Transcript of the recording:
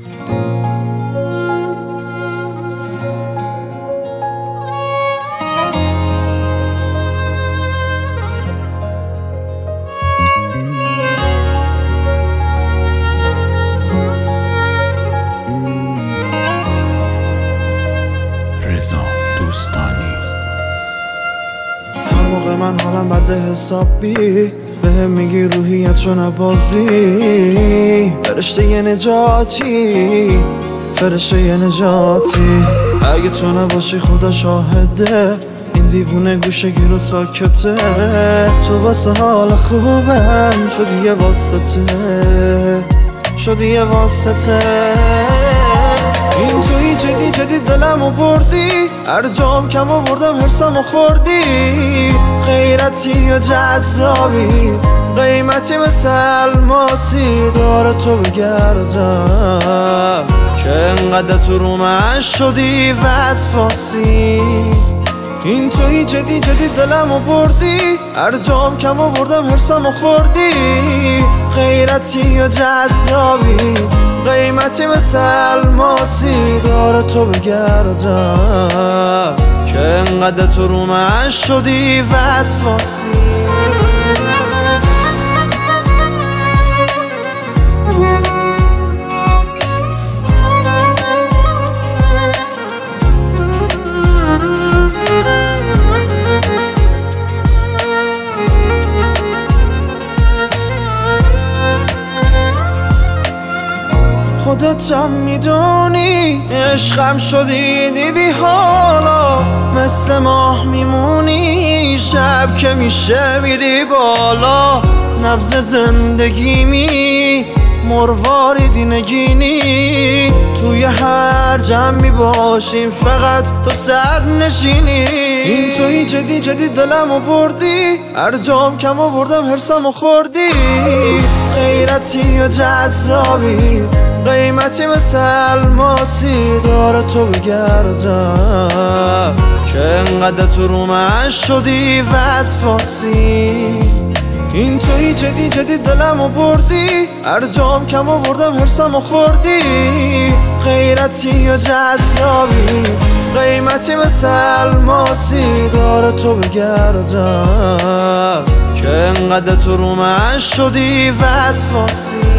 رضا دوستانی. هر موقع من حالم بده حسابی بهم میگی روحیت رو نبازی، فرشته نجاتی، فرشته نجاتی. اگه تو نباشی خدا شاهده، این دیوونه گوشه گیر و ساکته. تو واسه حال خوبم شدی یه واسطه، شدی یه واسطه. این توی جدی جدی دلمو بردی، هر جام کم آوردم حرسمو خوردی. غیرتی و جذابی، قیمتی مثل الماسی، داره تو بگردم که انقدر تو رو من شدی وسواسی. این توی جدی جدی دلمو بردی، هر جام کم آوردم حرسمو خوردی. غیرتی و جذابی، قیمتی مثل الماسی، داره تو بگردم که انقدر تو رو من شدی وسواسی. خودتم میدونی عشقم شدی، دیدی حالا مثل ماه میمونی. شب که میشه میری بالا، نبض زندگیمی مرواریدی نگینی. توی هر جمع میباشیم فقط تو صد نشینی. این توی جدی جدی دلمو بردی، هر جام کم آوردم حرسمو خوردی. غیرتی و جذابی، قیمتی مثل الماسی، داره تو بگردم که انقدر تو رو من شدی وسواسی. این توی جدی جدی دلمو بردی، هر جام کم آوردم حرسمو خوردی. غیرتی و جذابی، قیمتی مثل الماسی، داره تو بگردم که انقدر تو رو من شدی وسواسی.